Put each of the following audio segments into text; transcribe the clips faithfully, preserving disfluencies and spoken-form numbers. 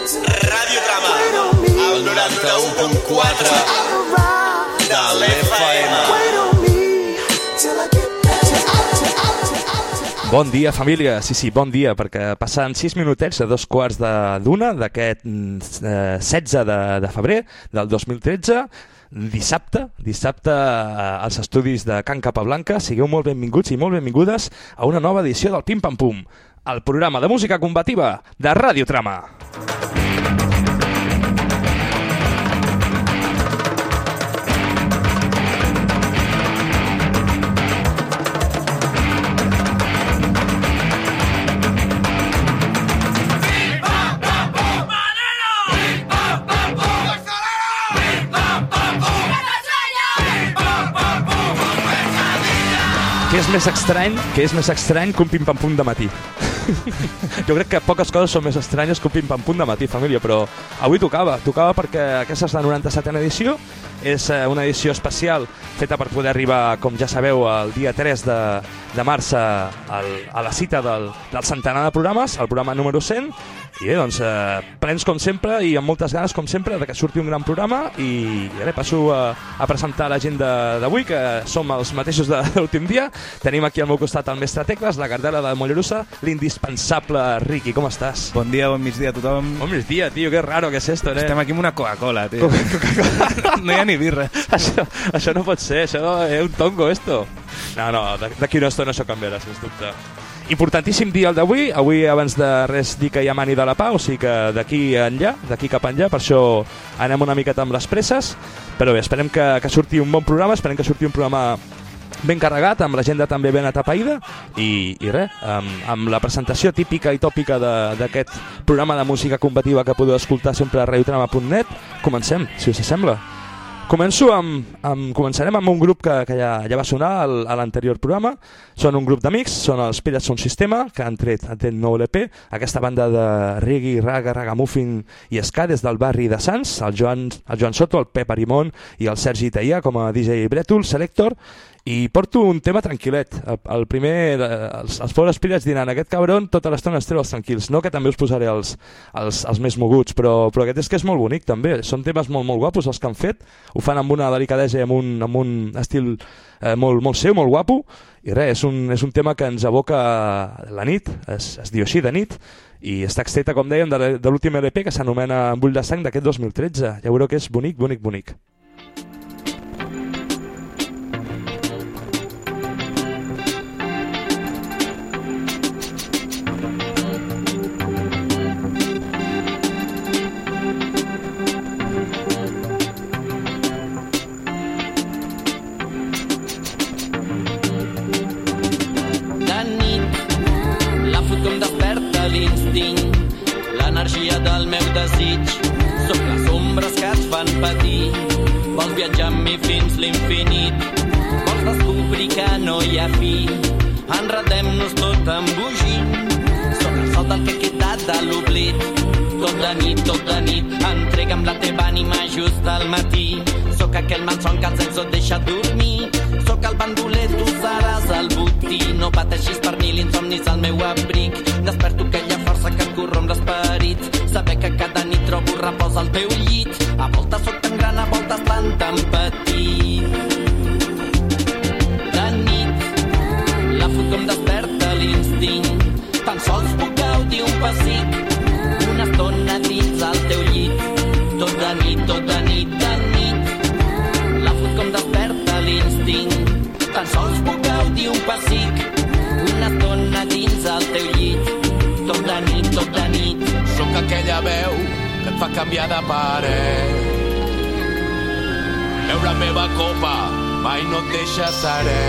Ràdio Trama, el noranta-u punt quatre de l'F M. Bon dia, família. Sí, sí, bon dia, perquè passant sis minutets de dos quarts d'una d'aquest eh, setze de, de febrer del dos mil tretze, dissabte, dissabte als estudis de Can Capablanca. Sigueu molt benvinguts i molt benvingudes a una nova edició del Pim Pam Pum, el programa de música combativa de Ràdio Trama. Què és més estrany, què és més estrany que un pim-pam-pum de matí? Jo crec que poques coses són més estranyes que un pim-pam-pum de matí, família, però avui tocava, tocava perquè aquesta és la noranta-setena edició, és una edició especial feta per poder arribar, com ja sabeu, el dia tres de, de març a, a la cita del, del centenar de programes, el programa número cent, i bé, doncs, eh, plens com sempre i amb moltes ganes, com sempre, de que surti un gran programa i, i ara passo a, a presentar la gent d'avui, que som els mateixos de, de l'últim dia. Tenim aquí al meu costat el mestre Tecles, la Gardela de Mollerussa, l'indispensable Riqui. Com estàs? Bon dia, bon migdia a tothom. Bon migdia, tio, que raro que és esto, eh? Estem aquí amb una Coca-Cola, tio. Coca-Cola. No hi ha ni birra. Això, això no pot ser, això és un tongo, esto. No, no, d'aquí una estona això canviarà, sens dubte. Importantíssim dia el d'avui, avui abans de res dir que hi ha mani de la pau, o sigui que d'aquí enllà, d'aquí cap enllà, per això anem una miqueta amb les presses, però bé, esperem que, que surti un bon programa, esperem que surti un programa ben carregat, amb l'agenda també ben atapeïda i, i res, amb, amb la presentació típica i tòpica d'aquest programa de música combativa que podeu escoltar sempre a radiotrama punt net. Comencem, si us sembla. Començo amb, amb, començarem amb un grup que, que ja, ja va sonar al, a l'anterior programa. Són un grup d'amics, són els Pillats Sound System, que han tret, han tret nou L P, aquesta banda de reggae, raga, ragamuffin i ska des del barri de Sants, el Joan, el Joan Soto, el Pep Arimon i el Sergi Taillà com a D J Brètol, Selector, i porto un tema tranquil·let. El, el primer, els, els pobres Pillats diran, aquest cabron tota l'estona es treu els tranquils, no que també us posaré els, els, els més moguts, però, però aquest és que és molt bonic també, són temes molt, molt guapos els que han fet, ho fan amb una delicadesa i amb un, amb un estil eh, molt, molt seu, molt guapo, i res, és un, és un tema que ens evoca la nit, es, es diu així, de nit, i està extreta, com dèiem, de, de l'últim L P que s'anomena Bull de sang d'aquest dos mil tretze. Ja veureu que és bonic, bonic, bonic. L'energia del meu desig, sóc les ombres que et fan patir. Vols viatjar amb mi fins l'infinit, vols descobrir que no hi ha fi. Enredem-nos tot embogint, sóc el sol del que ha quedat de l'oblit. Tot de nit, tot de nit, entrega'm la teva ànima just al matí. Sóc aquell malson que el sense et deixa dormir. Sóc el bandoler, tu seràs el botí. No pateixis per mi, l'insomni és el meu abric. Desperto aquella força que et corromp l'esperit. Saber que cada nit trobo repòs al teu llit. A voltes sóc tan gran, a voltes tan, tan petit. De nit, la fut com desperta l'instint. Tan sols puc gaudir un pessic, una estona dins al teu llit. Tot de nit, tot de nit, de nit, la fut com desperta l'instint. Tan sols puc gaudir un pessic, una estona dins al teu llit. Tot de nit, tot de nit. Sóc aquella veu que et fa canviar de parer. Veu la meva copa, mai no et deixa serè.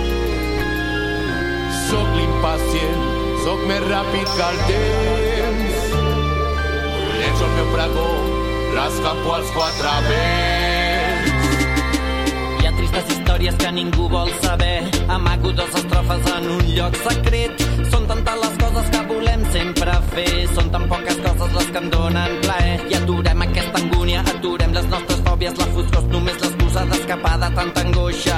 Sóc l'impacient, sóc més ràpid que el temps. Llenço el meu pregó, l'escampo als quatre vents. Hi ha tristes històries que ningú vol saber. Amago dos estrofes en un lloc secret. Són tantes les coses que volem sempre fer. Són tan poques coses les que em donen plaer. I aturem aquesta angúnia, aturem les nostres fòbies. La foscor és només l'excusa d'escapar de tanta angoixa.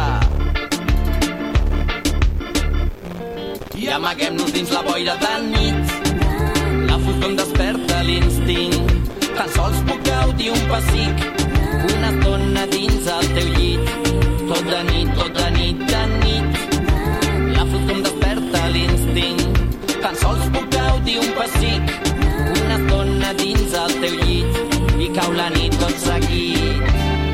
I amaguem-nos dins la boira de nit. La foscor em desperta l'instint. gaudir un pessic, una estona dins el teu llit, tot de nit, tot de nit, de nit. La foscor em desperta l'instint, tan sols puc gaudir un pessic, una estona dins el teu llit, i cau la nit tot seguit.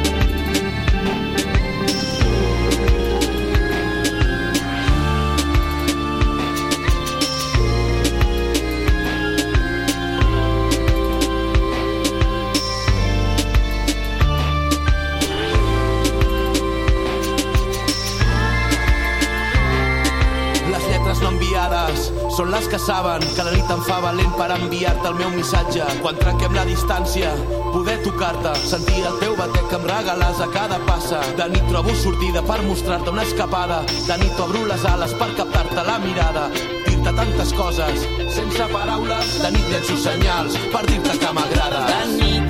Són les que saben que la nit em fa valent per enviar-te el meu missatge. Quan trenquem la distància, poder tocar-te, sentir el teu batec que em regales a cada passa. De nit trobo sortida per mostrar-te una escapada. De nit obro les ales per captar-te la mirada, dir-te tantes coses sense paraules. De nit llenço senyals per dir-te que m'agrada. De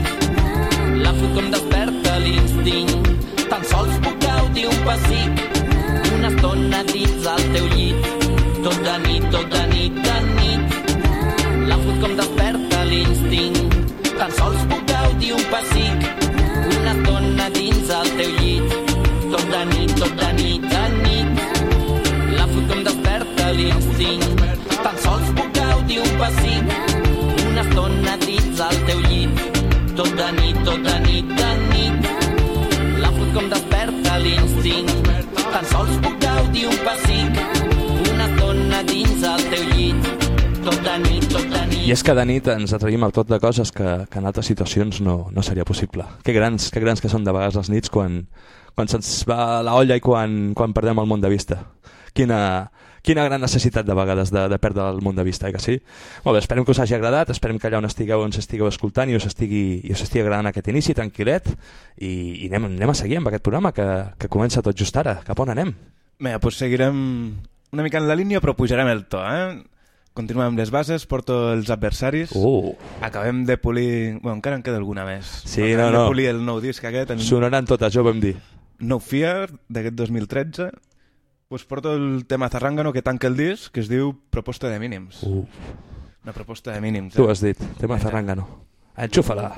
nit, la foscor em desperta l'instint, tan sols puc gaudir un pessic, una estona dins el teu llit, tot de nit, tot de nit, de nit. La foscor em desperta l'instint, tan sols puc gaudir un pessic, una estona dins el teu llit, tot de nit, tot de nit, de nit. La foscor em desperta l'instint, tan sols puc gaudir un pessic, una estona dins el teu llit, tot de nit, tot de nit, de nit. La foscor em desperta l'instint, tan sols puc gaudir un pessic, una estona dins el teu llit, tot de nit, tot de nit. I és que de nit ens atrevim al tot de coses que, que en altres situacions no, no seria possible. Que grans, que grans que són de vegades les nits quan, quan se'ns va la olla i quan, quan perdem el món de vista. Quina, quina gran necessitat de vegades de, de perdre el món de vista, eh, que sí? Molt bé, esperem que us hagi agradat, esperem que allà on estigueu ens estigueu escoltant i us estigui, i us estigui agradant aquest inici tranquil·let i, i anem, anem a seguir amb aquest programa que, que comença tot just ara. Cap on anem? Bé, doncs seguirem una mica en la línia, però pujarem el to, eh? Continuem amb les bases, porto els adversaris. Uh. Acabem de polir... Bueno, encara en queda alguna més. Sí, Acabem no, no. de polir el nou disc aquest. En... Sonaran totes, ja ho vam dir. No Fear, d'aquest dos mil tretze. Pues porto el tema Zarrangano que tanca el disc, que es diu Proposta de Mínims. Uh. Una proposta de mínims. Tu eh? has dit, tema Zarrangano. Enxufa-la.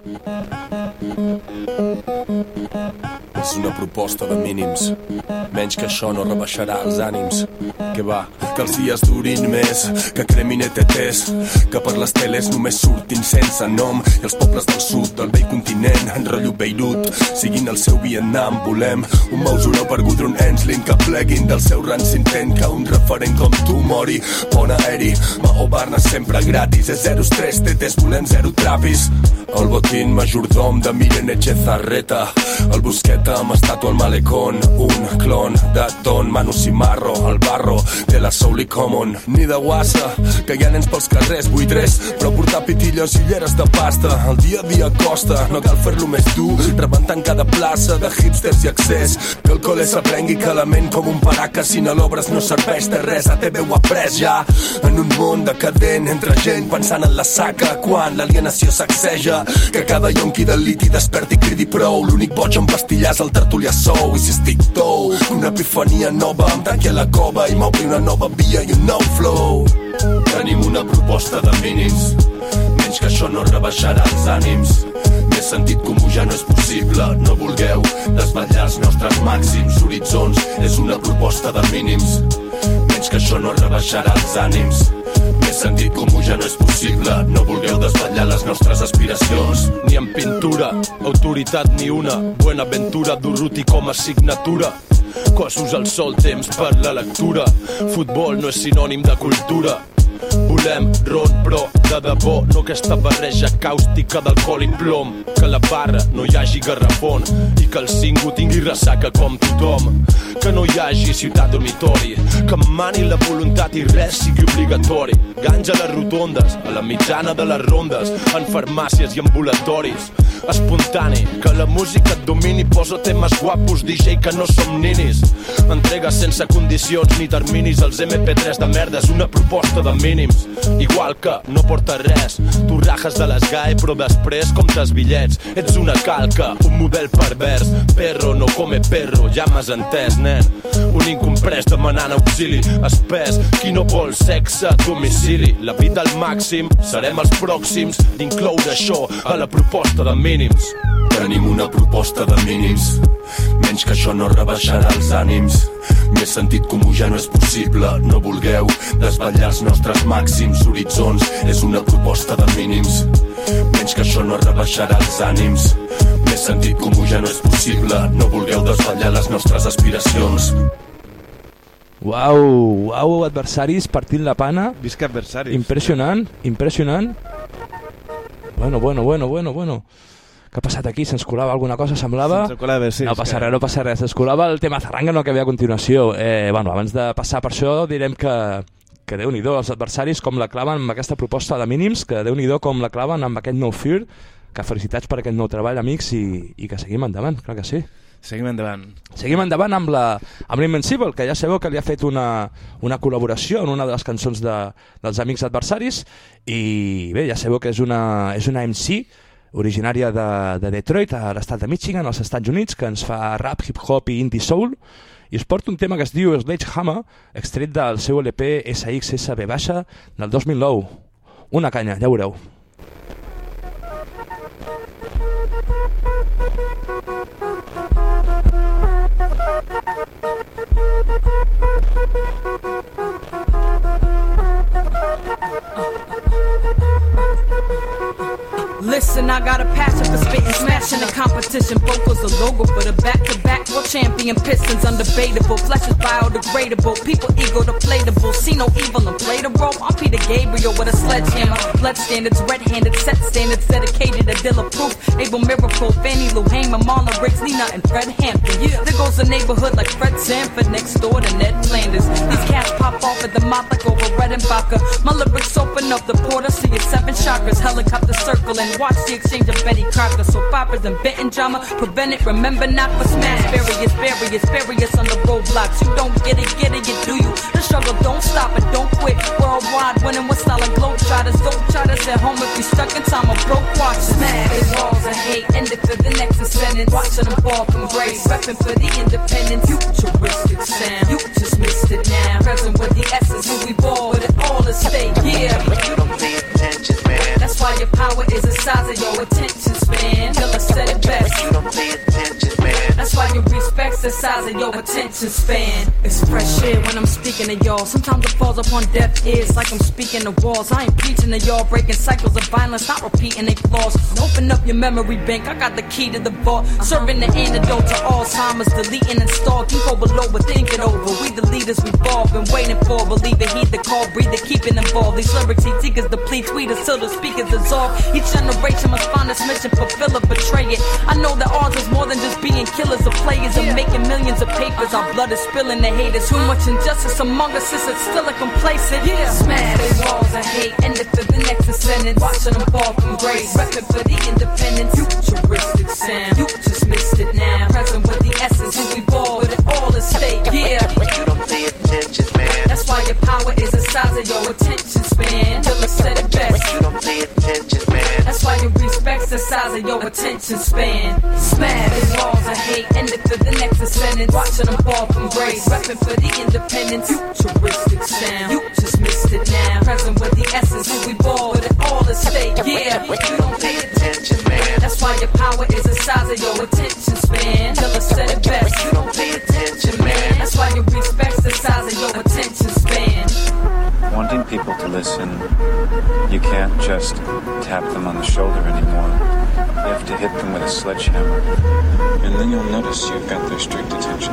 És una proposta de mínims, menys que això no rebaixarà els ànims. Que va, que els dies durin més, que cremin E T Ts, que per les teles només surtin sense nom, i els pobles del sud del vell continent, en rotllo Beirut, siguin el seu Vietnam. Volem un mausoleu per Gudrun Ensling, que pleguin del seu ranci intent, que un referent com tu mori. Bon aeri, Maho Barnes sempre gratis, és zero tres T Ts, volem zero trapis. El botín majordom de Miren Echezarreta, el Busqueta amb estàtua al malecón, un clon de Don Manu Cimarro, el barro de la Soul i Common. Ni de guassa, que hi ha nens pels carrers, buitrers, però portar pitilles i lleres de pasta, el dia a dia costa, no cal fer-lo més dur, rebentant cada plaça de hipsters i accés, que el col·le s'aprengui que la ment com un paraca, si no l'obres no serveix de res, a T V ho ha pres ja, en un món decadent, entre gent pensant en la saca, quan l'alienació sacseja, que cada yonqui del liti desperti i cridi prou, l'únic boig en pastillars el tertulià sou, i si estic tou, una epifania nova em tanqui a la cova i m'obri una nova via i un nou flow. Tenim una proposta de mínims, menys que això no rebaixarà els ànims, més sentit comú ja no és possible, no vulgueu desvetllar els nostres màxims horitzons, és una proposta de mínims, menys que això no rebaixarà els ànims, més sentit comú ja no és possible, no vulgueu desvetllar les nostres aspiracions. Ni en pintura, autoritat ni una, Buenaventura Durruti com a signatura, cossos al sol, temps per la lectura, futbol no és sinònim de cultura. Volem ron però de debò, no aquesta barreja càustica d'alcohol i plom, que a la barra no hi hagi garrafon i que el cinco tingui ressaca com tothom, que no hi hagi ciutat dormitori, que mani la voluntat i res sigui obligatori, ganja a les rotondes, a la mitjana de les rondes, en farmàcies i ambulatoris, espontani, que la música et domini, posa temes guapos, D J que no som ninis, entrega sense condicions ni terminis, els M P tres de merda és una proposta de mínims. mínims. Igual que no porta res, tu rajes de les G A E però després comptes bitllets. Ets una calca, un model pervers. Perro no come perro, ja m'has entès, nen. Un incomprès demanant auxili, espès. Qui no vol sexe a domicili? La vida al màxim, serem els pròxims d'incloure això a la proposta de mínims. Tenim una proposta de mínims, menys que això no rebaixarà els ànims. Més sentit comú ja no és possible, no vulgueu desvetllar els nostres màxims horitzons. És una proposta de mínims, menys que això no rebaixarà els ànims. Més sentit comú ja no és possible, no vulgueu desvetllar les nostres aspiracions. Uau, uau, adversaris partint la pana. Visca adversaris. Impressionant, impressionant. Bueno, bueno, bueno, bueno, bueno. Què ha passat aquí? Se'ns colava alguna cosa, semblava? Se'ns colava, sí. No passa res, no passa res. Se'ns colava el tema Zarrangano que ve a continuació. Eh, bueno, abans de passar per això, direm que, que Déu-n'hi-do, els adversaris com la claven amb aquesta proposta de mínims, que Déu-n'hi-do com la claven amb aquest No Fear, que felicitats per aquest nou treball, amics, i, i que seguim endavant, clar que sí. Seguim endavant. Seguim endavant amb la amb l'Invincible, que ja sabeu que li ha fet una, una col·laboració en una de les cançons de, dels amics adversaris, i bé, ja sabeu que és una, és una M C originària de, de Detroit, a l'estat de Michigan, als Estats Units, que ens fa rap, hip-hop i indie soul, i es porta un tema que es diu Sledgehammer, extret del seu L P S X S B baixa del dos mil nou. Una canya, ja veureu. Listen, I got a passion for spitting, smashing the competition. Vocals a logo for the back-to-back world champion Pistons. Undebatable, flesh is biodegradable. People ego deflatable, see no evil and play the role. I'm Peter Gabriel with a sledgehammer. Blood standards, red-handed, set standards, dedicated to Dilla Proof. Abel Miracle, Fannie Lou Hamer, Marlon Riggs, Nina and Fred Hampton. Yeah, there goes the neighborhood like Fred Sanford next door to Ned Flanders. These cats pop off at the mouth like over red and vodka. My lyrics open up the portal, see it's seven chakras, helicopter circling. Watch the exchange of Betty Crocker, so poppers and Benton drama. Prevent it, remember not for smash barriers, barriers, barriers on the roadblocks. You don't get it, get it, you do you. The struggle don't stop it, don't quit. Worldwide winning with solid globetrotters. Don't try to sit home if you stuck in time of broke watch. Smash walls of hate, end it for the next sentence. Watching them fall from grace, repping for the independence. Futuristic sound, you just missed it now. Present with the essence, who we ball with it all at stake. Yeah, but you don't pay attention, man. That's why your power is the size of your attention span. Till I said it best. But you don't pay attention, man. That's why your respect's the size of your attention span. It's fresh air when I'm speaking to y'all. Sometimes it falls upon deaf ears like I'm speaking to walls. I ain't preaching to y'all, breaking cycles of violence, not repeating they flaws. Open up your memory bank, I got the key to the vault. Serving the antidote to Alzheimer's, deleting and stall. Keep over below, but think it over. We the leaders we've all been waiting for. Believe it, heed the call, breathe it, keep it involved. These lyrics, he seekers deplete, tweet us till the speakers dissolve. Each generation must find its mission, fulfill it, betray it. I know that ours is more than just being killers of players and making millions of papers. Our blood is spilling the haters. Too much injustice among us, is it still a complacent? Yeah. Smash the walls of hate, end it for the next sentence. Watching them fall from grace, repping for the independence. Futuristic sound, you just missed it now. Present with the essence, who we ball with it all at stake. Yeah, but you don't pay attention, man. That's why your power is the size of your attention span. Till I said it best. But you don't pay attention, man. That's why your respect's the size of your attention span. Smash the walls of hate, end it for the next sentence. Watching them fall from grace, repping for the independence. Futuristic sound, you just missed it now. Present with the essence, who we ball with it all at stake. Yeah, but you don't pay attention, man. That's why your power is the size of your attention span. Till I said it best. But you don't pay attention, man. That's why your respect's the size of your attention span. Wanting people to listen, you can't just tap them on the shoulder anymore. You have to hit them with a sledgehammer. And then you'll notice you've got their strict attention.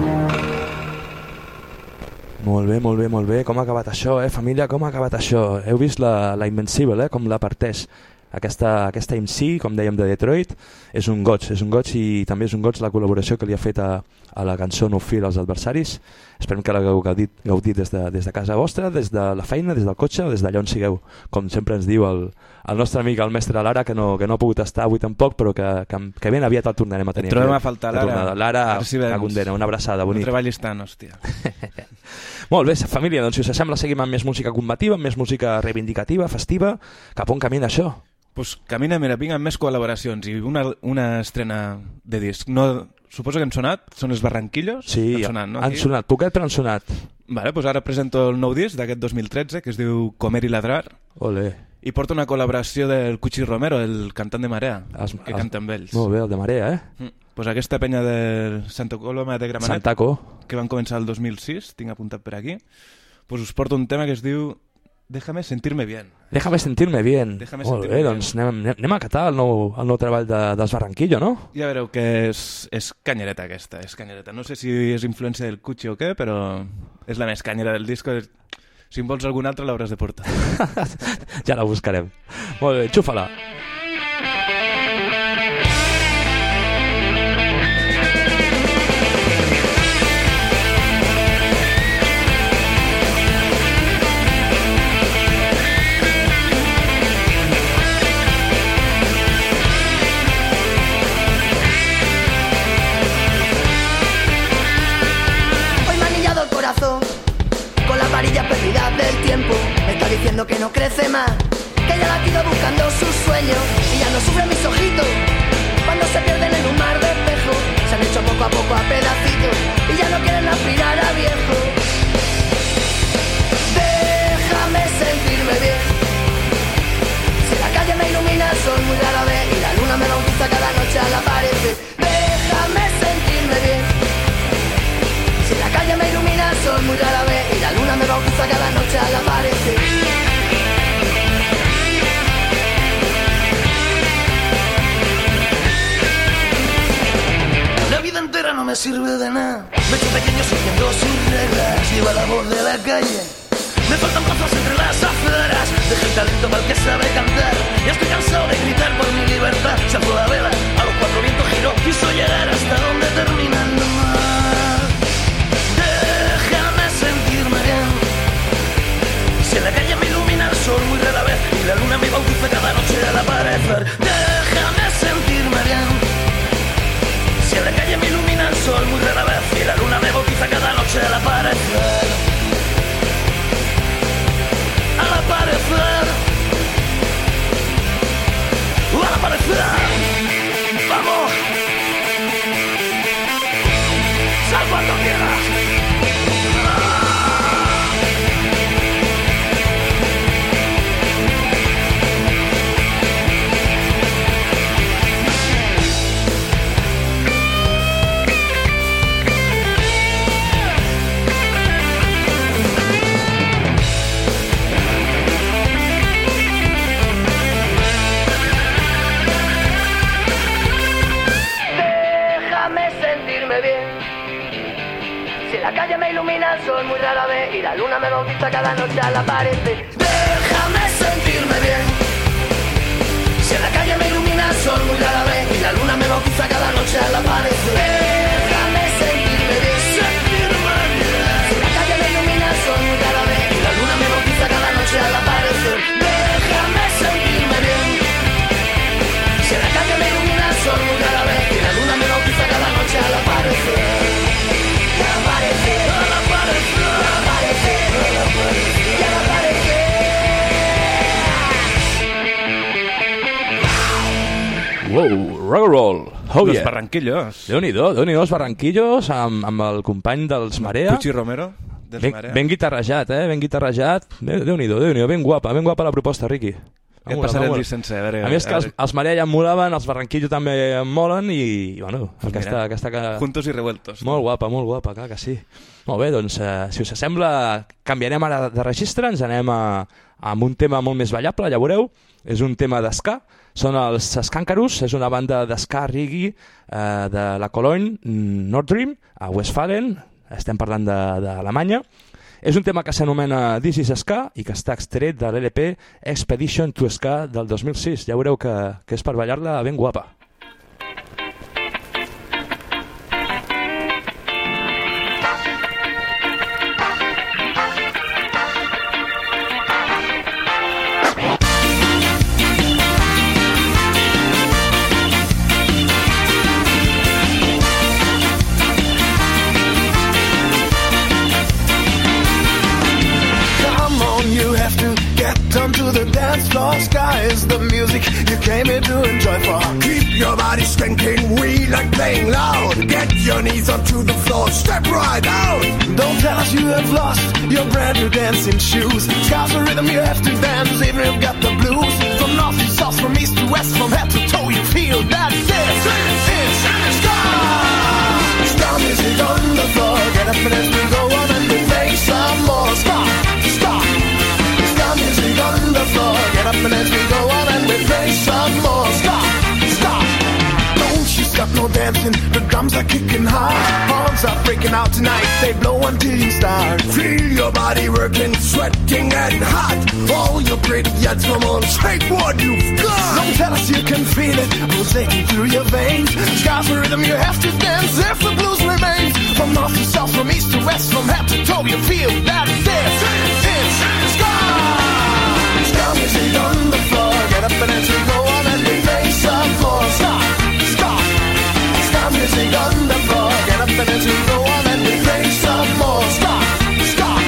Molt bé, molt bé, molt bé. Com ha acabat això, eh, família? Com ha acabat això? Heu vist la, la Invincible, eh? Com la parteix. aquesta, aquesta M C, com dèiem, de Detroit, és un goig, és un goig i també és un goig la col·laboració que li ha fet a, a la cançó No Fear als adversaris. Esperem que l'hagueu gaudit, gaudit des, de, des de casa vostra, des de la feina, des del cotxe, des d'allà on sigueu. Com sempre ens diu el, el nostre amic, el mestre Lara, que no, que no ha pogut estar avui tampoc, però que, que, que ben aviat el tornarem a tenir. Et trobem a faltar, Lara. Lara, a Condena, una abraçada, bonic. No treballis tant, hòstia. Molt bé, família, doncs si us sembla seguim amb més música combativa, amb més música reivindicativa, festiva. Cap on camina això? Pues camina, mira, vinc amb més col·laboracions i una, una estrena de disc. No, suposo que han sonat, són els Barranquillos? Sí, han sonat, no? han sonat, poquet però han sonat. Vale, pues ara presento el nou disc d'aquest dos mil tretze que es diu Comer i ladrar. Olé. I porta una col·laboració del Cuchi Romero, el cantant de Marea, es, que es, canta amb ells. Molt bé, el de Marea, eh? Mm. Pues aquesta penya de Santa Coloma de Gramenet, Santaco, que van començar el dos mil sis, tinc apuntat per aquí, pues us porto un tema que es diu Déjame sentirme bien. Déjame sentirme bien. Déjame Molt sentirme bé, bien. doncs anem, anem a catar el nou, el nou treball de, dels Barranquillo, no? Ja veureu que és, és canyereta aquesta, és canyereta. No sé si és influència del Cuchi o què, però és la més canyera del disco. Si en vols alguna altra l'hauràs de portar. Ja la buscarem. Molt bé, xufa-la. Con las varillas perdidas del tiempo me está diciendo que no crece más, que ya la ido buscando sus sueños y ya no sufren mis ojitos cuando se pierden en un mar de espejos. Se han hecho poco a poco a pedacitos y ya no quieren aspirar a viejo. Déjame sentirme bien. Si la calle me ilumina el sol muy rara vez y la luna me bautiza cada noche al aparecer. Déjame sentirme bien. Si la calle me ilumina el sol muy rara vez y la luna me bautiza cada noche al aparecer. La vida entera no me sirve de nada. Me he hecho pequeño siguiendo sus reglas. Lleva la voz de la calle. Me faltan plazas entre las aceras. Deja el talento para el que sabe cantar. Ya estoy cansado de gritar por mi libertad. Se alzó la vela, a los cuatro vientos giró. Quiso llegar hasta donde termina el mar. Si en la calle me ilumina el sol muy rara vez y la luna me bautiza cada noche al aparecer. Déjame sentirme bien. Si en la calle me ilumina el sol muy rara vez y la luna me bautiza cada noche al aparecer. Al aparecer. Al aparecer. Vamos. Sal cuando quieras. La calle me ilumina el sol muy rara vez y la luna me bautiza cada noche al aparecer. Déjame sentirme bien. Si en la calle me ilumina el sol muy rara vez y la luna me bautiza cada noche al aparecer. Déjame sentirme bien. Sentirme bien. Si la calle me ilumina el sol muy rara vez y la luna me bautiza cada noche al aparecer. Déjame sentirme bien. Si en la calle me ilumina el sol muy rara vez y la luna me bautiza cada noche al aparecer. Wow, rock and roll. Oh, Los yeah. Barranquillos. Déu-n'hi-do, Déu-n'hi-do, els Barranquillos amb, amb el company dels Marea. Cuchi Romero, dels ben, Marea. ben guitarrejat, eh? Ben guitarrejat. Déu-n'hi-do, Déu-n'hi-do, ben guapa, ben guapa la proposta, Riqui. Et passaré el disc sencer. A, veure, a més que els, els Marea ja em molaven, els Barranquillo també em molen i, i bueno, Pues aquesta, mira, aquesta que... Juntos i revueltos. Molt guapa, molt guapa, clar que sí. Molt bé, doncs, eh, si us sembla, canviarem ara de registre, ens anem a, a un tema molt més ballable, ja veureu. És un tema d'esca, són els Skankarus, és una banda d'esca reggae eh, de la Cologne, Nord Dream, a Westfalen, estem parlant d'Alemanya, És un tema que s'anomena This is Ska i que està extret de l'L P Expedition to Ska del dos mil sis. Ja veureu que, que és per ballar-la ben guapa. Ska is the music you came here to enjoy for. Keep your body skanking, we like playing loud. Get your knees onto the floor, step right out. Don't tell us you have lost your brand new dancing shoes. Ska's the rhythm you have to dance, even if you've got the blues. From north to south, from east to west, from head to toe, you feel that this is ska. Ska music on the floor, get up and dance, we go on and we play some more ska. Ska. Music on the floor, get up and as we go on and we play some more. Stop, stop. Don't you stop no dancing, the drums are kicking hard. Horns are breaking out tonight, they blow until you start. Feel your body working, sweating and hot. All your great yachts from on, take what you've got. Don't tell us you can feel it, pulsating through your veins. Ska's the rhythm you have to dance if the blues remains. From north to south, from east to west, from head to toe, you feel that this is ska. Ska music on the floor, get up and as we go on and we play some more. Stop, stop. Ska music on the floor, get up and as we go on and we play some more. Stop, stop.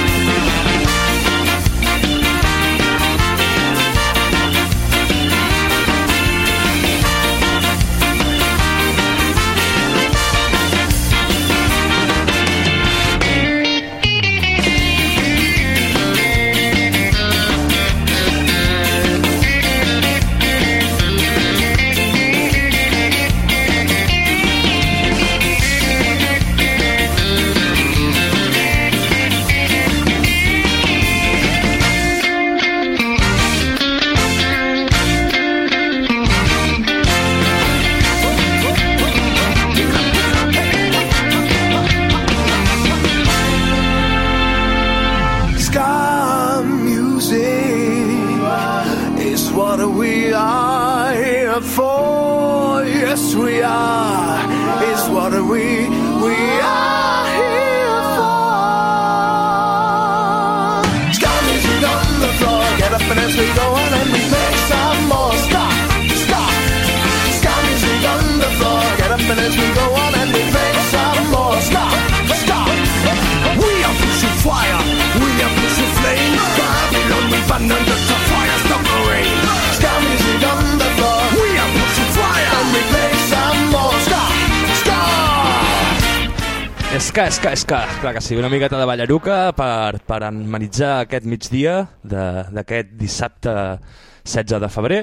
Ska, ska, ska, clar que sí, una miqueta de ballaruca per, per amenitzar aquest migdia d'aquest dissabte setze de febrer.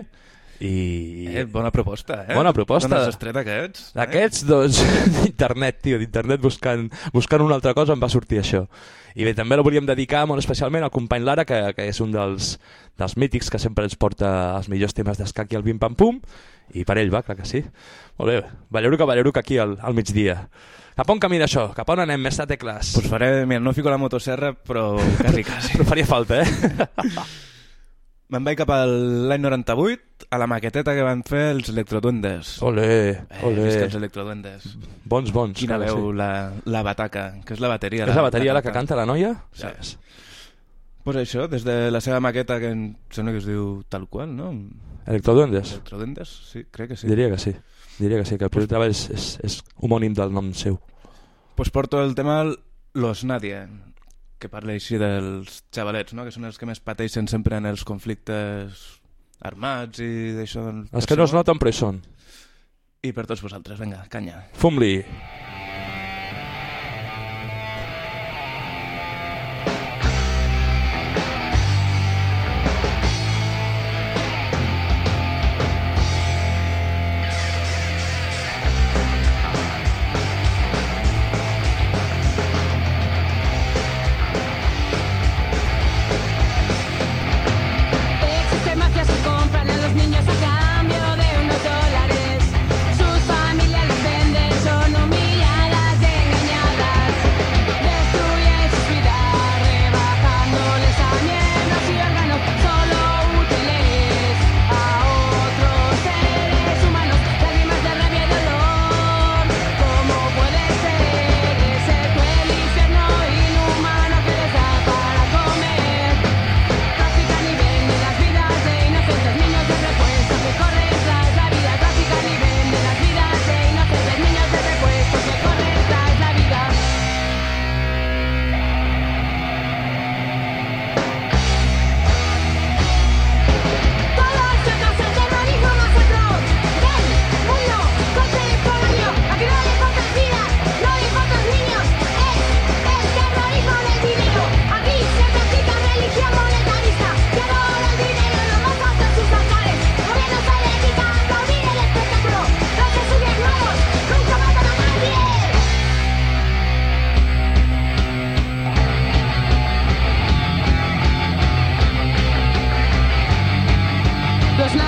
I... Eh, bona proposta, eh? Bona proposta. D'on has estret aquests? Eh? Aquests, doncs, d'internet, tio, d'internet buscant, buscant una altra cosa em va sortir això. I bé, també la volíem dedicar molt especialment al company Lara, que, que és un dels, dels mítics que sempre ens porta els millors temes d'escac i el bim-pam-pum, i per ell va, clar que sí. Molt bé, ballaruca, ballaruca aquí al, al migdia. Cap on camina això? Cap on anem, mestre Tecles? Pues faré, mira, no fico la motosserra, però quasi, quasi. Però faria falta, eh? Me'n vaig cap a l'any noranta-vuit, a la maqueteta que van fer els Electroduendes. Olé, olé. Eh, els Electroduendes. Bons, bons. Quina veu, sí. la, la bataca, que és la bateria. És la, la bateria la, la que canta la noia? Sí. sí. Pues això, des de la seva maqueta, que em sembla que es diu tal qual, no? Electroduendes? Electroduendes, sí, crec que sí. Diria que sí. Diria que sí, que el primer treball és, és, és homònim del nom seu. Pues porto el tema Los Nadia, que parla així dels xavalets, no? Que són els que més pateixen sempre en els conflictes armats i d'això. Els que no es noten però hi són. I per tots vosaltres, vinga, canya. Fum-li. Niños a cambio de unos dólares, sus familias les venden, son humillados.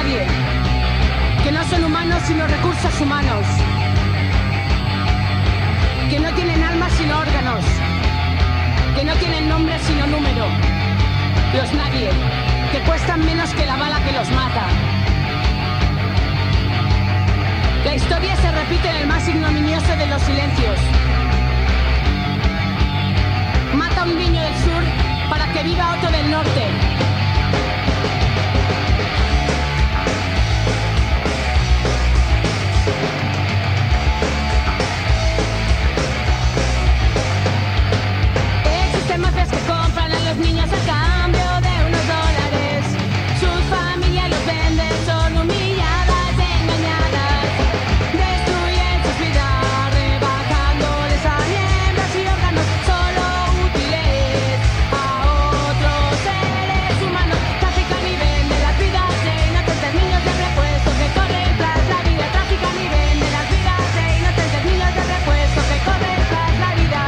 nadie, que no son humanos sino recursos humanos, que no tienen alma sino órganos, que no tienen nombre sino número, los nadie, que cuestan menos que la bala que los mata. La historia se repite en el más ignominioso de los silencios. Mata a un niño del sur para que viva otro del norte. Existen mafias que compran a los niños a cambio de unos dólares. Sus familias los venden, son humilladas, engañadas. Destruyen sus vidas, rebajándoles a miembros y órganos solo útiles a otros seres humanos. Trafican y venden las vidas de inocentes niños de repuesto que corren tras la vida. Trafican y venden las vidas de inocentes niños de repuesto que corren tras la vida.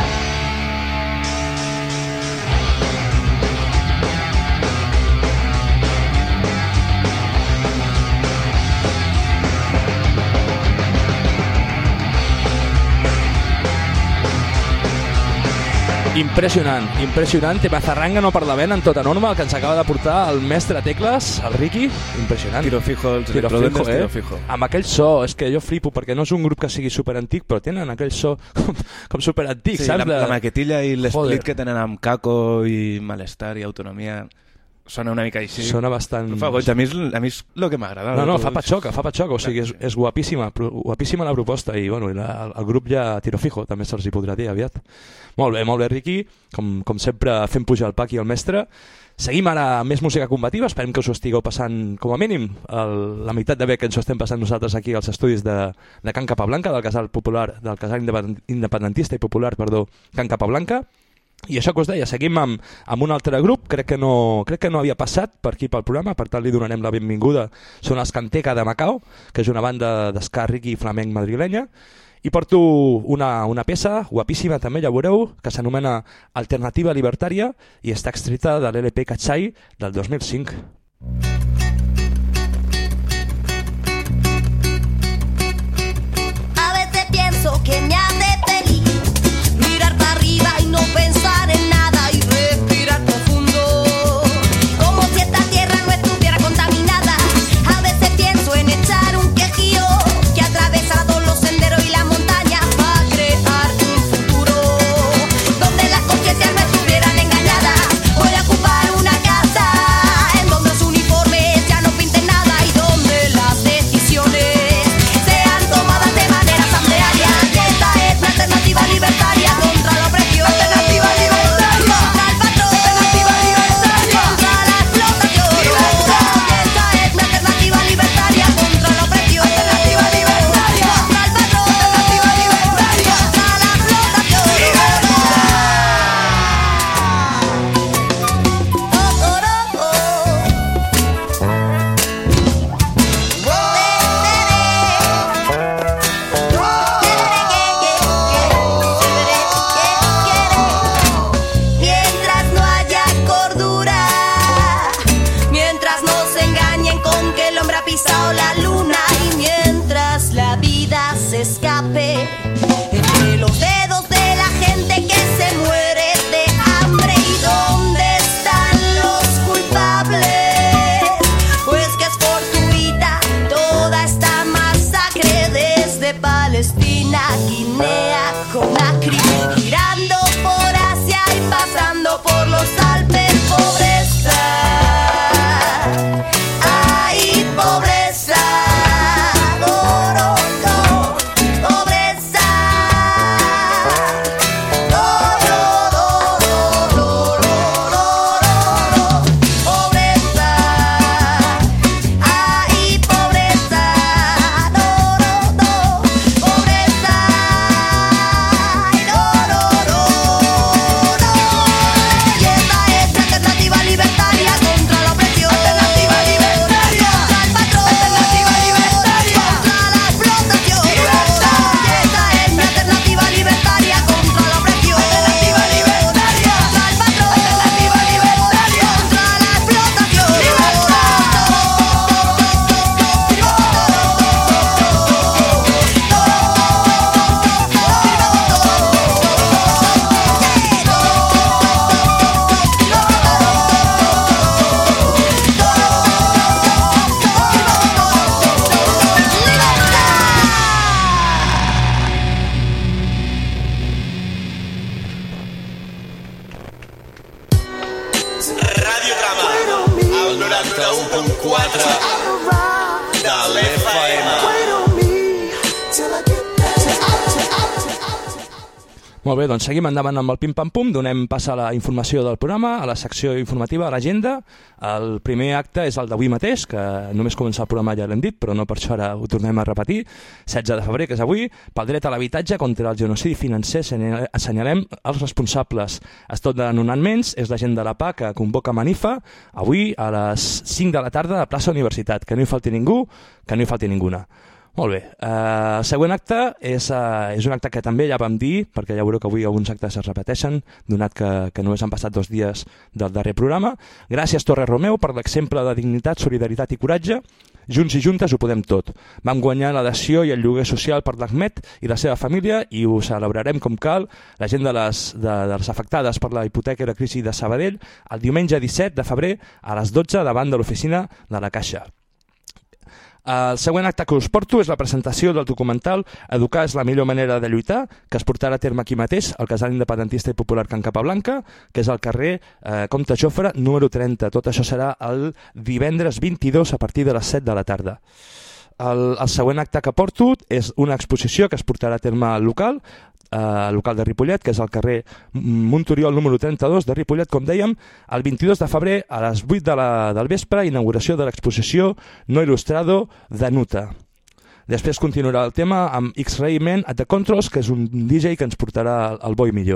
Impressionant, impressionant. Tema zarrangano per la vena en tota norma, el que ens acaba de portar el mestre Tecles, el Ricky. Impressionant. Tiro fijo, el tiro fijo, fijo, eh? tiro fijo. Amb aquell so, és que jo flipo, perquè no és un grup que sigui superantic, però tenen aquell so com, com superantic, sí, saps? La, la maquetilla i l'esplit Joder. que tenen amb Caco i Malestar i Autonomia sona una mica així. Sona bastant... Em fa goig. A mi és, a mi és el que m'agrada. No, no, fa patxoca, fa patxoca, o sigui, és, és guapíssima, guapíssima la proposta i, bueno, i la, el, el grup ja tiro fijo, també se'ls hi podrà dir aviat. Molt bé, molt bé, Ricky, com, com sempre fent pujar el Paqui i el mestre. Seguim ara amb més música combativa, esperem que us ho estigueu passant com a mínim el, la meitat de bé que ens ho estem passant nosaltres aquí als estudis de, de Can Capablanca, del casal popular, del casal independentista i popular, perdó, Can Capablanca. I això que us deia, seguim amb, amb un altre grup, crec que, no, crec que no havia passat per aquí pel programa, per tant li donarem la benvinguda. Són els Canteca de Macao, que és una banda d'esca riqui i flamenc madrilenya, i porto una, una peça guapíssima també, ja veureu, que s'anomena Alternativa Libertària i està extreta de l'L P Cachai del dos mil cinc. A veces pienso que me hace feliz mirar para arriba y no pensar en nada y respirar profundo, como si esta tierra no estuviera contaminada. A veces pienso en echar un quejío que atravesara todos los senderos y las montañas para crear un futuro donde las conciencias no estuvieran engañadas. Voy a ocupar una casa en donde los uniformes ya no pinten nada y donde las decisiones sean tomadas de manera asamblearia. Y esta es la alternativa libertaria contra la opresión. Alternativa libertaria contra el patrón. Alternativa libertaria contra la explotación. Esta es la alternativa libertaria contra la opresión. Alternativa libertaria contra el patrón. Alternativa libertaria contra la explotación. Mientras no haya cordura, mientras no se engañen con que el hombre ha pisado la luna y mientras la vida se escape entre los dedos de la gente que se muere de hambre. ¿Y dónde están los culpables? Pues que es fortuita toda esta masacre desde Palestina, Guinea, Conakry, girando por Asia y pasando por los Alpes. Pobreza, ay, pobreza, no, no, no, pobreza, no, no, no, no, no, no, no, no, pobreza, ay, pobreza, no, no, no, pobreza. Molt bé, doncs seguim endavant amb el pim-pam-pum, donem pas a la informació del programa, a la secció informativa, a l'agenda. El primer acte és el d'avui mateix, que només comença el programa ja l'hem dit, però no per això ara ho tornem a repetir. setze de febrer, que és avui, pel dret a l'habitatge contra el genocidi financer, assenyalem els responsables. Es tot denonant menys, és la gent de la P A que convoca Manifa, avui a les cinc de la tarda a plaça Universitat. Que no hi falti ningú, que no hi falti ninguna. Molt bé, uh, el següent acte és, uh, és un acte que també ja vam dir, perquè ja veureu que avui alguns actes es repeteixen, donat que, que només han passat dos dies del darrer programa. Gràcies Torres Romeu per l'exemple de dignitat, solidaritat i coratge. Junts i juntes ho podem tot. Vam guanyar l'adhesió i el lloguer social per l'Ahmed i la seva família i ho celebrarem com cal, la gent de les, de, de les afectades per la hipoteca i la crisi de Sabadell, el diumenge disset de febrer a les dotze davant de l'oficina de la Caixa. El següent acte que us porto és la presentació del documental Educar és la millor manera de lluitar, que es portarà a terme aquí mateix, al casal independentista i popular Can Capablanca, que és al carrer eh, Comte Jofre, número trenta. Tot això serà el divendres vint-i-dos a partir de les set de la tarda. El, el següent acte que porto és una exposició que es portarà a terme al local, al local de Ripollet, que és al carrer Montoriol número trenta-dos de Ripollet, com dèiem, el vint-i-dos de febrer a les vuit de la, del vespre, inauguració de l'exposició No Il·lustrado de Nuta. Després continuarà el tema amb X-Ray Man at the Controls, que és un D J que ens portarà el bo i millor.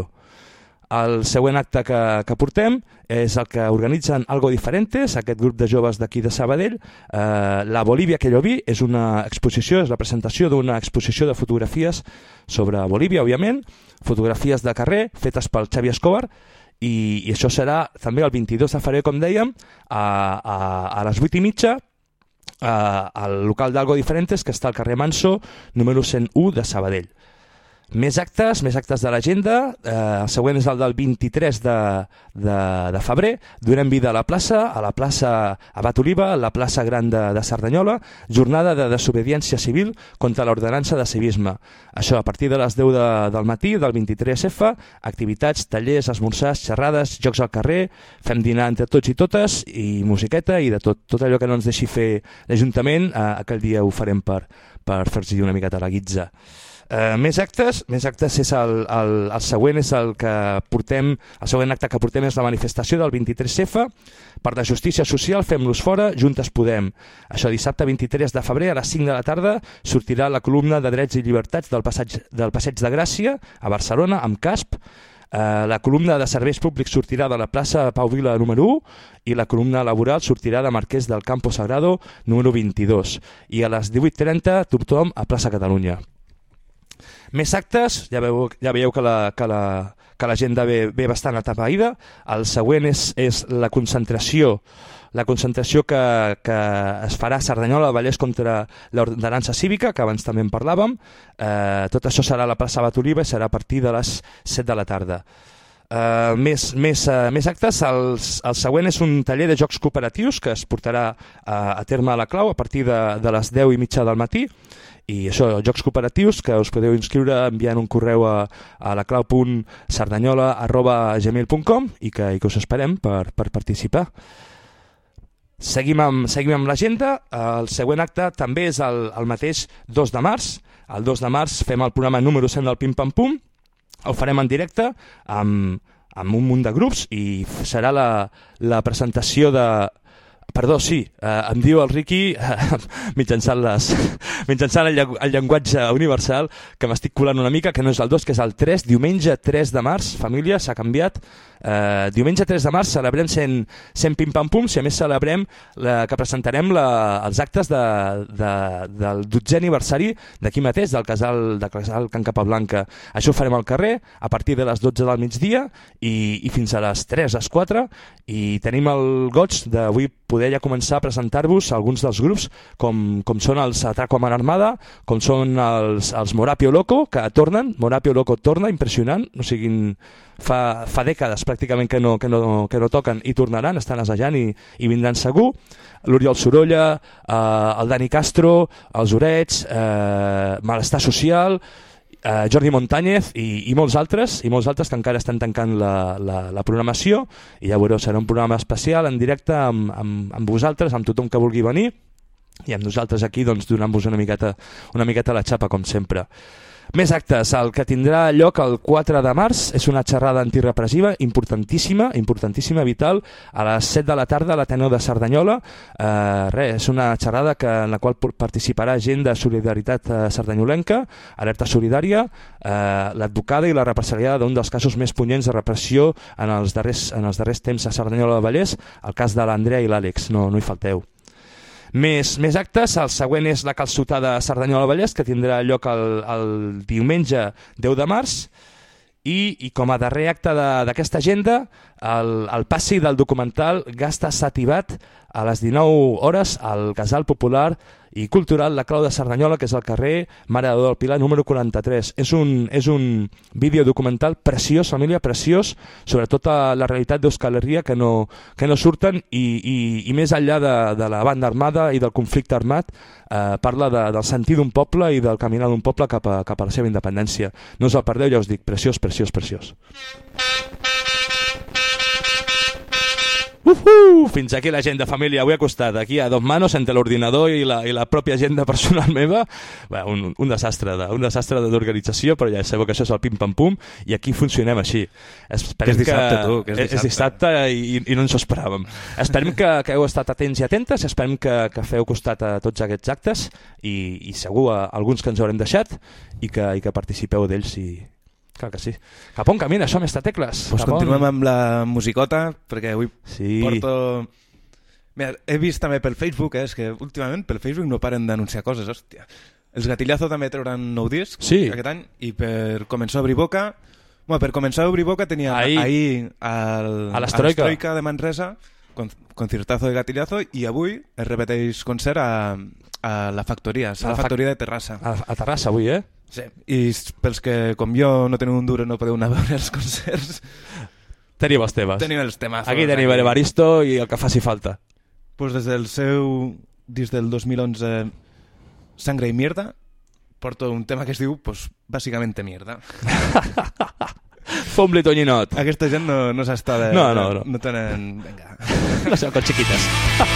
El següent acte que, que portem és el que organitzen Algo Diferentes, aquest grup de joves d'aquí de Sabadell. Eh, la Bolívia que jo vi és una exposició, és la presentació d'una exposició de fotografies sobre Bolívia, òbviament, fotografies de carrer fetes pel Xavi Escobar, i, i això serà també el vint-i-dos de febrer, com dèiem, a, a, a les vuit i mitja, a, al local d'Algo Diferentes, que està al carrer Manso, número cent u de Sabadell. Més actes, més actes de l'agenda. Eh, el següent és el del vint-i-tres de, de, de febrer. Donem vida a la plaça, a la plaça Abat Oliva, la plaça Gran de, de Cerdanyola, jornada de desobediència civil contra l'ordenança de civisme. Això a partir de les deu de, del matí, del vint-i-tres F, activitats, tallers, esmorzars, xerrades, jocs al carrer, fem dinar entre tots i totes, i musiqueta, i de tot, tot allò que no ens deixi fer l'Ajuntament, eh, aquell dia ho farem per, per fer-nos una miqueta la guitza. Uh, més actes, més actes és el, el, el següent és el que portem, el següent acte que portem és la manifestació del vint-i-tres F per la justícia social, fem-los fora, juntes podem. Això dissabte vint-i-tres de febrer a les cinc de la tarda sortirà la columna de drets i llibertats del passeig, del Passeig de Gràcia a Barcelona amb casp. Uh, la columna de serveis públics sortirà de la plaça Pau Vila número u i la columna laboral sortirà de Marquès del Campo Sagrado número vint-i-dos, i a les divuit trenta tothom a plaça Catalunya. Més actes, ja veieu, ja veieu que la, que la, que l'agenda ve, ve bastant atapeïda. El següent és, és la concentració la concentració que, que es farà a Cerdanyola del Vallès contra l'ordenança cívica, que abans també en parlàvem. Eh, tot això serà a la plaça Abat Oliva i serà a partir de les set de la tarda. Uh, més, més, uh, més actes. El, el següent és un taller de jocs cooperatius que es portarà uh, a terme a la Clau a partir de, de les deu i mitja del matí. I això, jocs cooperatius, que us podeu inscriure enviant un correu a, a la clau punt cerdanyola arroba gmail punt com i que, i que us esperem per, per participar. Seguim amb, seguim amb l'agenda. El següent acte també és el, el mateix dos de març. El dos de març fem el programa número cent del Pim Pam Pum. El farem en directe amb, amb un munt de grups i serà la, la presentació de... Perdó, sí, eh, em diu el Riqui, eh, mitjançant, les, mitjançant el, llengu el llenguatge universal, que m'estic colant una mica, que no és el dos, que és el tres, diumenge tres de març, família, s'ha canviat. Eh, diumenge tres de març celebrem cent, cent Pim Pam Pum, si a més celebrem la, que presentarem la, els actes de, de, del dotzè aniversari d'aquí mateix, del casal, del casal Can Capablanca. Això ho farem al carrer a partir de les dotze del migdia i, i fins a les tres, a les quatre, i tenim el goig d'avui poder ja començar a presentar-vos alguns dels grups, com, com són els Atraco a Man Armada, com són els, els Morapio Loco, que tornen, Morapio Loco torna, impressionant, o sigui, fa, fa dècades pràcticament que no, que, no, que no toquen i tornaran, estan assajant i, i vindran segur. L'Oriol Sorolla, eh, el Dani Castro, els Orets, eh, Malestar Social, Uh, Jordi Montañez i, i molts altres i molts altres que encara estan tancant la, la, la programació, i ja veureu, serà un programa especial en directe amb, amb, amb vosaltres, amb tothom que vulgui venir, i amb nosaltres aquí doncs, donant-vos una miqueta, una miqueta la xapa com sempre. Més actes. El que tindrà lloc el quatre de març és una xerrada antirepressiva importantíssima, importantíssima, vital, a les set de la tarda a l'Ateneu de Cerdanyola. Eh, res, és una xerrada que, en la qual participarà gent de Solidaritat eh, Cerdanyolenca, Alerta Solidària, eh, l'advocada i la represaliada d'un dels casos més punyents de repressió en els darrers, en els darrers temps a Cerdanyola del Vallès, el cas de l'Andrea i l'Àlex, no, no hi falteu. Més, més actes, el següent és la calçotada Cerdanyola del Vallès, que tindrà lloc el, el diumenge deu de març, i, i com a darrer acte d'aquesta agenda, el, el passi del documental Gasta Sativat a les dinou hores al Casal Popular i Cultural La Clau de Cerdanyola, que és al carrer Mare de Déu del Pilar número quaranta-tres. És un, és un vídeo documental preciós, família, preciós, sobre tota la realitat d'Euskal Herria que no, que no surten i, i, i més enllà de, de la banda armada i del conflicte armat, eh, parla de, del sentir d'un poble i del caminar d'un poble cap a, cap a la seva independència. No us el perdeu, ja us dic, preciós, preciós, preciós. Uh-huh! Fins aquí l'agenda, família. Avui ha costat aquí a dos manos entre l'ordinador i la, i la pròpia agenda personal meva. Bé, un, un desastre de, un desastre d'organització, però ja sabeu que això és el pim-pam-pum i aquí funcionem així. Esperem que és dissabte, que... tu, que és dissabte. És dissabte i, i no ens ho esperàvem. Esperem que, que heu estat atents i atentes, esperem que, que feu costat a tots aquests actes i, i segur a alguns que ens haurem deixat i que, i que participeu d'ells i... Clar que sí. Cap on camina això, mestre Tecles? Pues continuem on... amb la musicota, perquè avui sí. porto... Mira, he vist també pel Facebook, eh, és que últimament pel Facebook no paren d'anunciar coses, hòstia. Els Gatillazo també trauran nou disc sí. aquest any, i per començar a obrir boca... Bueno, per començar a obrir boca tenia ahir, ahir al, a l'Estroika de Manresa, con, concertazo de Gatillazo, i avui es repeteix concert a, a la Factoria, a la Factoria de Terrassa. A, a Terrassa avui, eh? Sí, i pels que com jo no teniu un duro no podeu anar a veure els concerts, teniu els temes, teniu els temazos, aquí teniu el Evaristo i el que faci falta. Pues des del seu disc del dos mil onze Sangre i Mierda porto un tema que es diu pues, bàsicamente mierda. Fomble Toñinot. Aquesta gent no, no s'està de... No, no, no. No tenen... Venga. No són con chiquitas.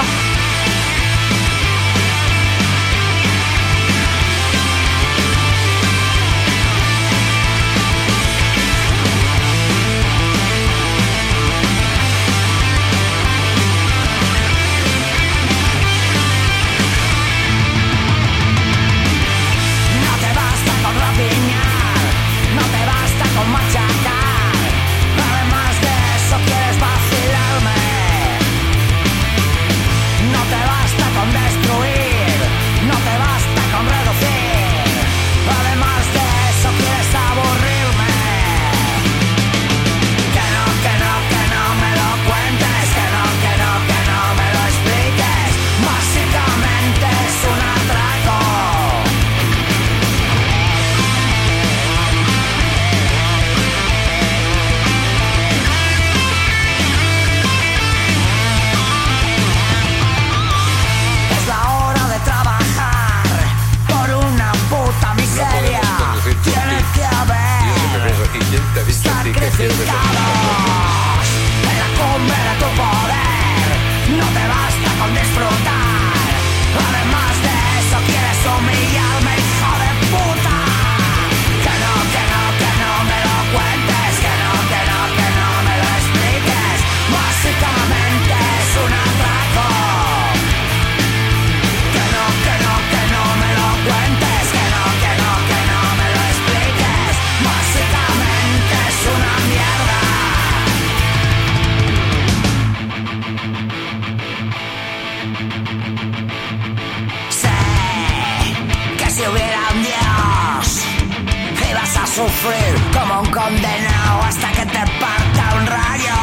Sufrir como un condenado hasta que te parta un rayo.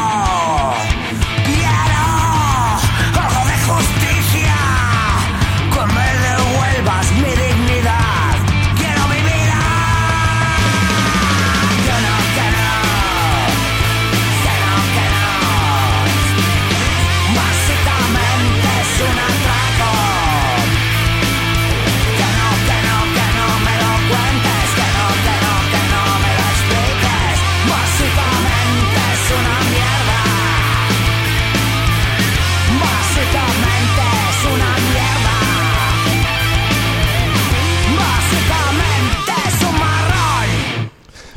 Quiero algo de justicia, que me devuelvas mi dignidad. Quiero mi vida. Que no, que no, que no, que no. Básicamente es un atraco. Que no, que no, que no me lo cuentes. Que no, que no, que no me lo expliques. Básicamente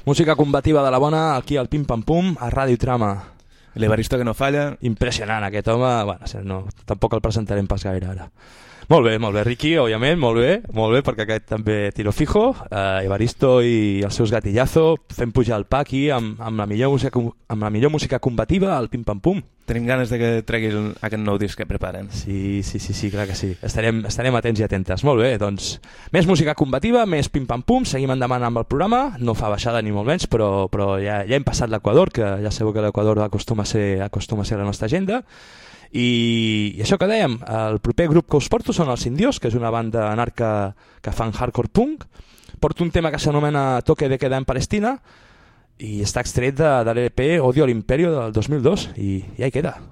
Música combativa de la bona, aquí al Pim Pam Pum, a Ràdio Trama. L'Evaristo que no falla. Impressionant aquest home, bueno, no, tampoc el presentarem pas gaire ara. Molt bé, molt bé, Riqui, òbviament, molt bé, molt bé, perquè aquest també tiro fijo, eh, Evaristo i els seus gatillazo, fem pujar el pa aquí amb, amb, la millor música, amb la millor música combativa al Pim Pam Pum. Tenim ganes de que treguis aquest nou disc que preparen. Sí, sí, sí, sí, clar que sí. Estarem, estarem atents i atentes. Molt bé, doncs, més música combativa, més Pim Pam Pum, seguim endavant amb el programa, no fa baixada ni molt menys, però, però ja, ja hem passat l'Equador, que ja sabeu que l'Equador acostuma a ser, acostuma a ser la nostra agenda. I, i això que dèiem, el proper grup que us porto són els Indios, que és una banda anarca que fan hardcore punk. Porto un tema que s'anomena Toque de Queda en Palestina i està extret de, de l'E P Odio al Imperio del dos mil dos i ja hi queda.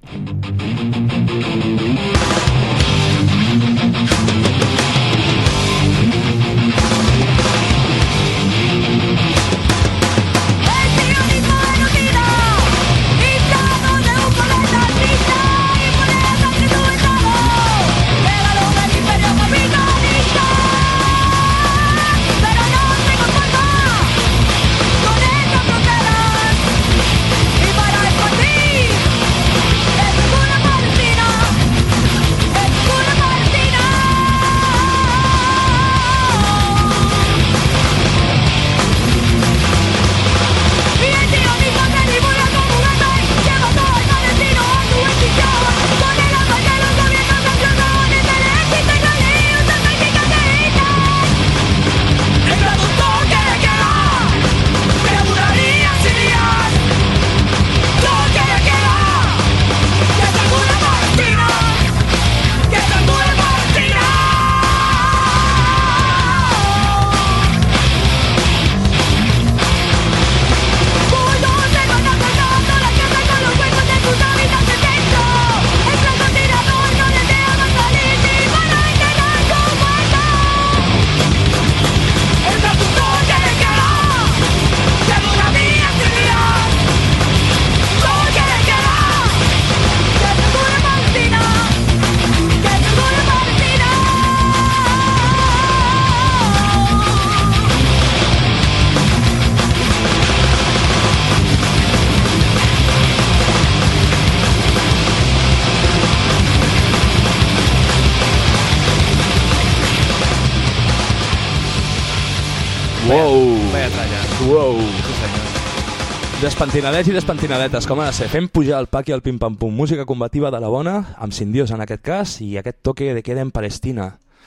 Despentinadets i despentinadetes, com ha de ser? Fem pujar el paqui al Pim Pam Pum. Música combativa de la bona, amb Sindios en aquest cas, i aquest toque de queda en Palestina.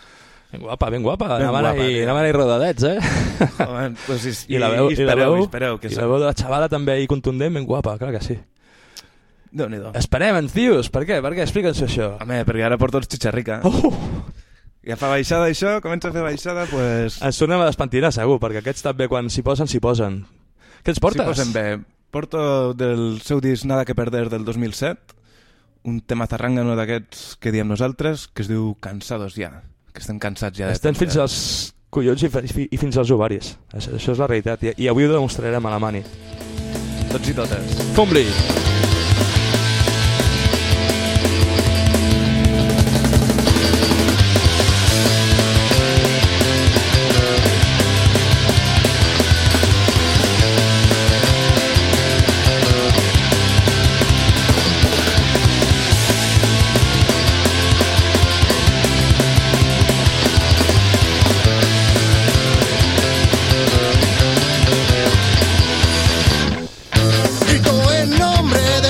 Ben guapa, ben guapa. Ben anaven guapa, ahí, anaven ahí rodadets, eh? Home, pues és, I, I, la veu, i, espereu, i, la veu, espereu, que i la veu de la xavala també ahí contundent, ben guapa, clar que sí. Déu-n'hi-do. Esperem, ens dius, per què? Per què? Explica'ns això. Home, perquè ara porto els xitxarrica. Oh! Ja fa baixada això, comença a fer baixada, pues... Ens tornem a despentinar, segur, perquè aquests també quan s'hi posen, s'hi posen. Què ens portes? S'hi posen bé. Porto del seu disc Nada que perder del dos mil set, un tema zarrangano d'aquests que diem nosaltres, que es diu Cansados ja, que estem cansats ja. Estem fins als collons i, fi, i fins als ovaris. Això, això és la realitat, i, i avui ho demostrarem a la Mani. Tots i totes. Fum-li! Grito en nombre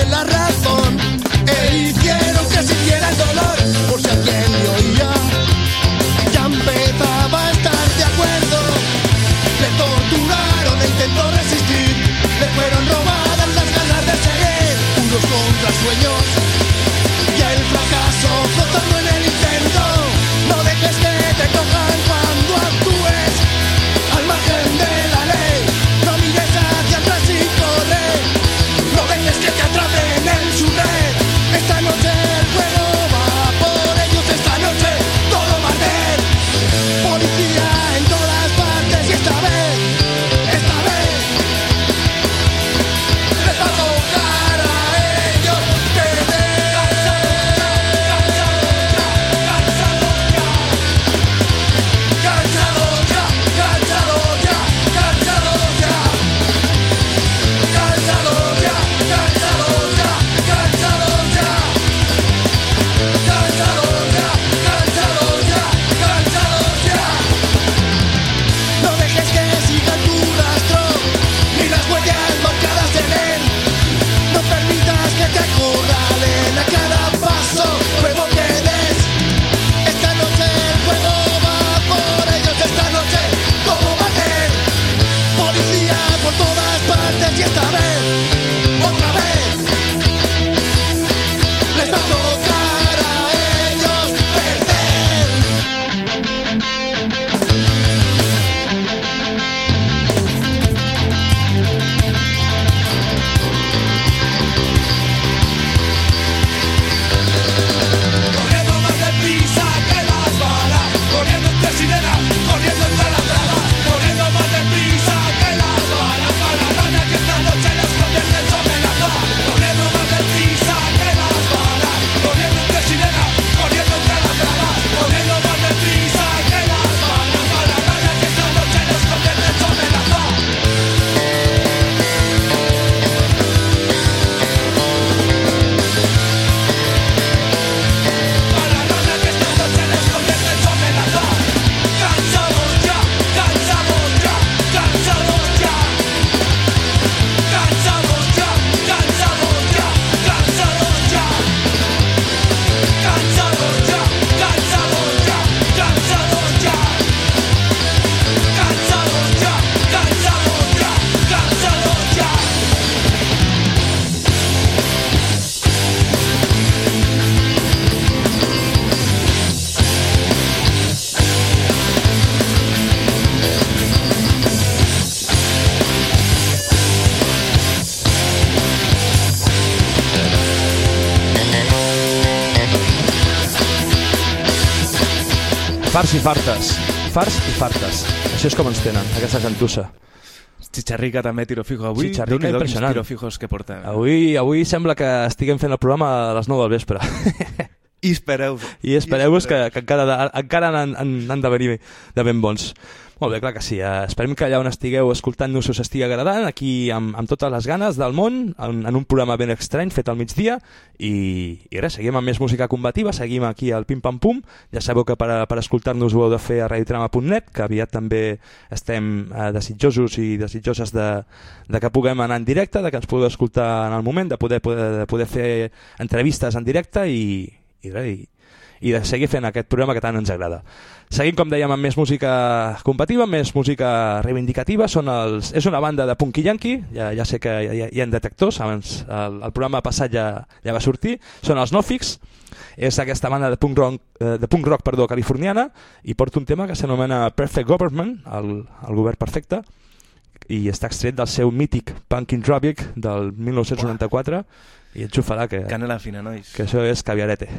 Fars i fartes. Fars i fartes. Això és com ens tenen, aquesta gentussa. Chicharrica també, tiro fijo. Avui, Chicharrica impressionant. Tiro fijos que portem. Avui, avui sembla que estiguem fent el programa a les nou del vespre. I espereu-vos. I espereu-vos que, que encara, encara han, han, han de venir de ben bons. Molt bé, clar que sí. Uh, esperem que allà on estigueu escoltant-nos us estigui agradant, aquí amb, amb totes les ganes del món, en, en un programa ben estrany fet al migdia, i, i res, seguim amb més música combativa, seguim aquí al Pim Pam Pum. Ja sabeu que per, per escoltar-nos ho heu de fer a radiotrama punt net, que aviat també estem uh, desitjosos i desitjoses de, de que puguem anar en directe, de que ens podeu escoltar en el moment, de poder, poder, de poder fer entrevistes en directe i, i res, i, i de seguir fent aquest programa que tant ens agrada. Seguim, com dèiem, amb més música combativa, més música reivindicativa. Són els, és una banda de punky yankee, ja, ja sé que hi ha, hi ha detectors, abans el, el programa passat ja, ja va sortir. Són els Nofix, és aquesta banda de punk rock, de punk rock perdó, californiana, i porta un tema que s'anomena Perfect Government, el, el govern perfecte, i està extret del seu mític Punkin' Drubic del mil nou-cents noranta-quatre, i et xufarà que, Canela fina, nois. Que això és caviarete.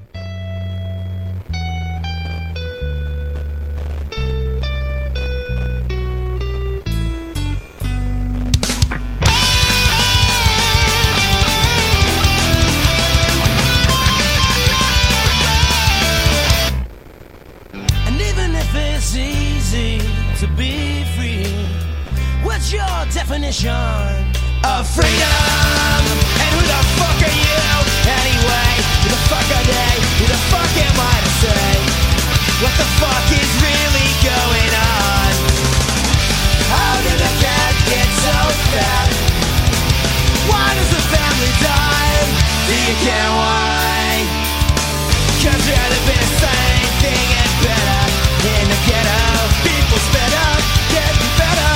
It's easy to be free. What's your definition of freedom? And who the fuck are you anyway? Who the fuck are they? Who the fuck am I to say? What the fuck is really going on? How did a cat get so fat? Why does the family die? Do you care why? Cause there had been the same thing and better. In the ghetto, people sped up, getting better.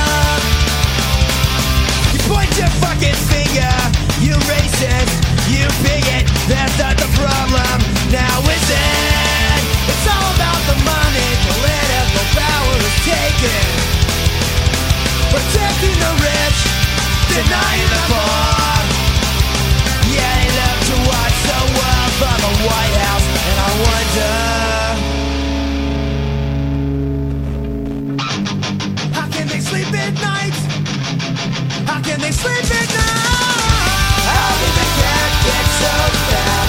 You point your fucking finger, you racist, you bigot. That's not the problem, now is it? It's all about the money, political power is taken. Protecting the rich, denying the poor. Yeah, they love to watch the world from the White House, and I wonder, sleep at night? How can they sleep at night? How did the cat get so fat?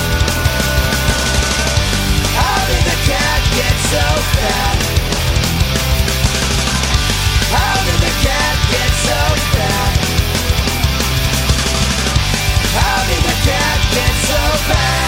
How did the cat get so fat? How did the cat get so fat? How did the cat get so fat?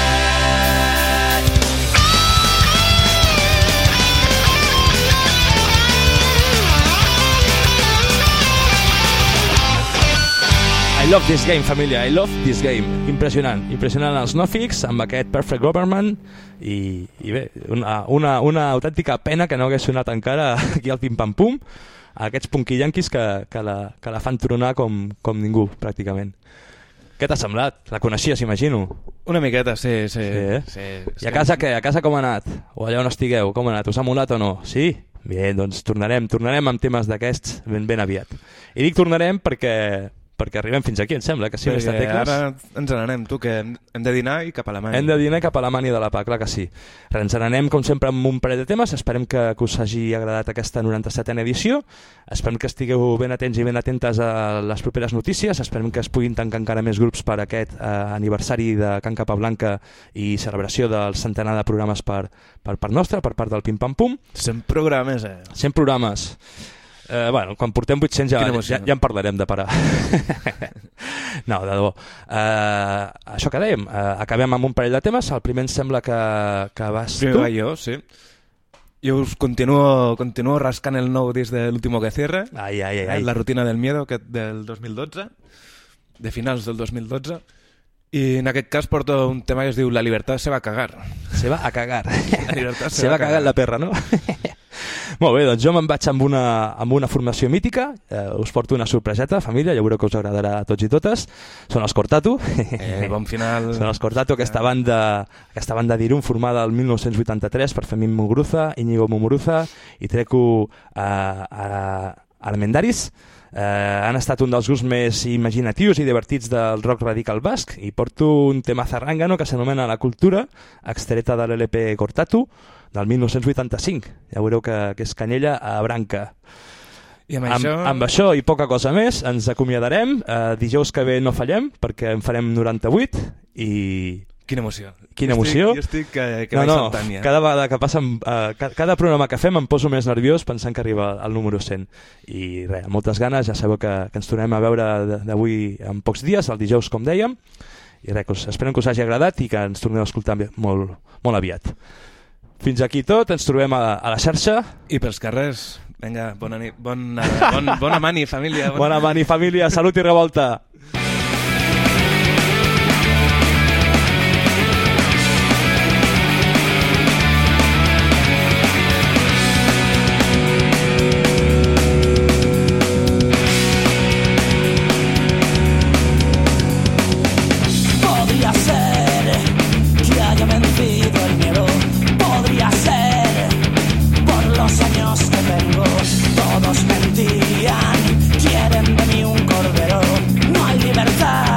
I love this game, família, I love this game. Impressionant, impressionant els Nofix amb aquest Perfect Government i, i bé, una, una, una autèntica pena que no hagués sonat encara aquí al Pim Pam Pum a aquests punky yanquis que, que, la, que la fan tronar com, com ningú, pràcticament. Què t'ha semblat? La coneixies, imagino? Una miqueta, sí, sí. sí, eh? sí. I a casa què? A casa com ha anat? O allà on estigueu, com ha anat? Us ha molat o no? Sí? Bé, doncs tornarem, tornarem amb temes d'aquests ben, ben aviat. I dic tornarem perquè... perquè arribem fins aquí, em sembla, que sí, més tecles. Ara ens n'anem, tu, que hem de dinar i cap a la mani. Hem de dinar cap a la mani de la P A, clar que sí. Ens n'anem, com sempre, amb un parell de temes. Esperem que, que us hagi agradat aquesta noranta-setena edició. Esperem que estigueu ben atents i ben atentes a les properes notícies. Esperem que es puguin tancar encara més grups per aquest eh, aniversari de Can Capablanca i celebració del centenar de programes per, per part nostra, per part del Pim Pam Pum. cent programes, eh? cent programes. Eh, bueno, quan portem vuit-cents ja, ja, ja en parlarem de parar. No, de debò. Eh, això que dèiem, eh, acabem amb un parell de temes. El primer em sembla que, que vas Primer tu. va jo, sí. Jo us continuo, continuo rascant el nou disc de L'Último que Cierra, ai, ai, ai, ai. La rutina del miedo, que del dos mil dotze, de finals del dos mil dotze. I en aquest cas porto un tema que es diu La libertad se va a cagar. Se va a cagar. La libertad se, se va va a cagar la perra, no? Molt bé, doncs jo me'n vaig amb una, amb una formació mítica. Eh, us porto una sorpreseta, família, ja veureu que us agradarà a tots i totes. Són els Cortatu. Eh, bon final. Són els Cortatu, aquesta banda, aquesta banda d'Irún formada el mil nou-cents vuitanta-tres per Fermín Muguruza, Íñigo Muguruza i Trecu a... a Armendaris. Eh, han estat un dels grups més imaginatius i divertits del rock radical basc i porto un tema zarrangano que s'anomena La Cultura, extreta de l'L P Cortatu del mil nou-cents vuitanta-cinc. Ja veureu que, que és canyella a branca. I amb, amb, això... amb això i poca cosa més ens acomiadarem. Eh, dijous que ve no fallem perquè en farem noranta-vuit i... Quina emoció. Quina emoció. Jo estic, jo estic que, que no, vaig no, saltant ja. Cada vegada que passa, uh, cada, cada programa que fem em poso més nerviós pensant que arriba al número cent. I res, moltes ganes, ja sabeu que, que ens tornem a veure d'avui en pocs dies, el dijous com dèiem, i res, us, esperem que us hagi agradat i que ens tornem a escoltar molt, molt aviat. Fins aquí tot, ens trobem a, a la xarxa. I pels carrers, vinga, bona nit, bona, bon, bona mani, família. Bona, bona mani, família, salut i revolta. Quieren de mí un cordero, no hay libertad.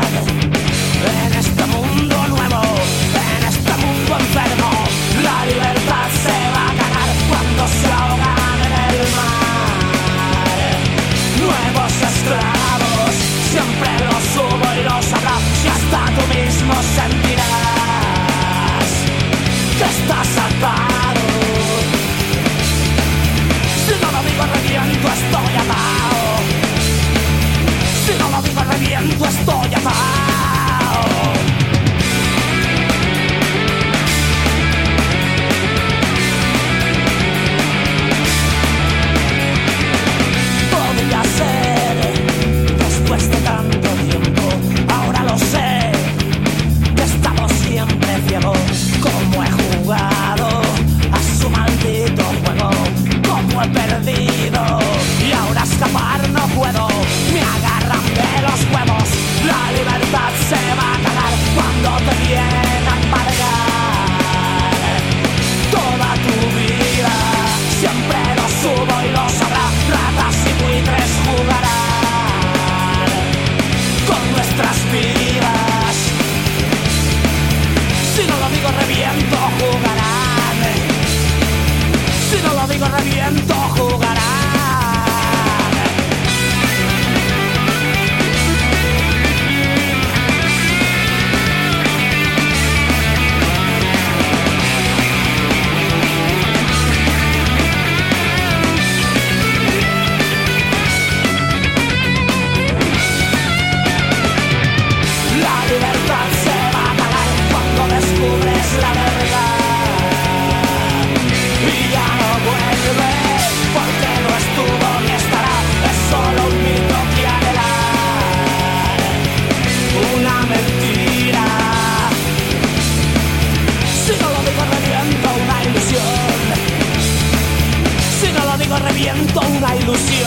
reviento una ilusión,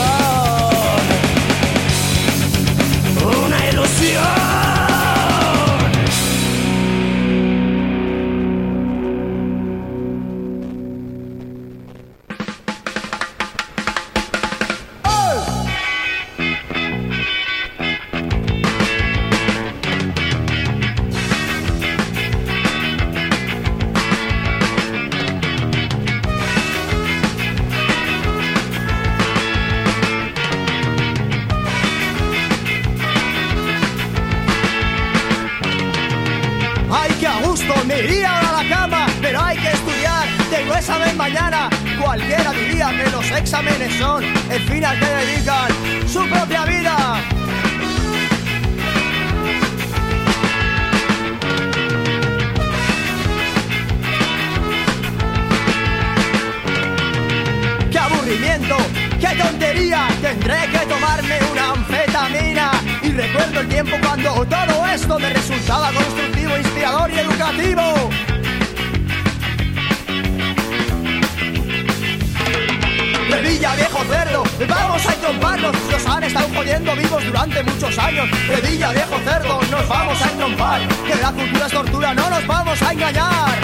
una ilusión. Mañana cualquiera diría que los exámenes son el fin al que dedican su propia vida. ¡Qué aburrimiento! ¡Qué tontería! Tendré que tomarme una anfetamina. Y recuerdo el tiempo cuando todo esto me resultaba constructivo, inspirador y educativo. Revilla, viejo cerdo, vamos a entromparnos. Nos han estado jodiendo vivos durante muchos años. Revilla, viejo cerdo, nos vamos a entrompar. Que la cultura es tortura, no nos vamos a engañar.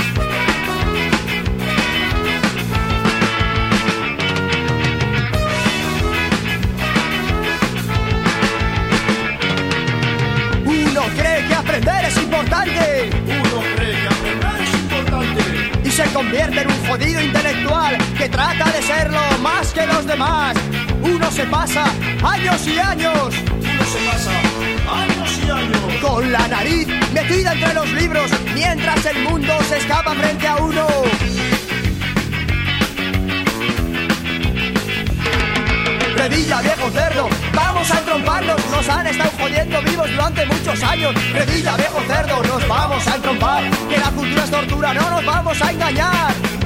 más. Uno se pasa años y años. Uno se pasa años y años. Con la nariz metida entre los libros, mientras el mundo se escapa frente a uno. Redilla, viejo cerdo, vamos a entromparnos. Nos han estado jodiendo vivos durante muchos años. Redilla, viejo cerdo, nos vamos a entrompar. Que la cultura es tortura, no nos vamos a engañar.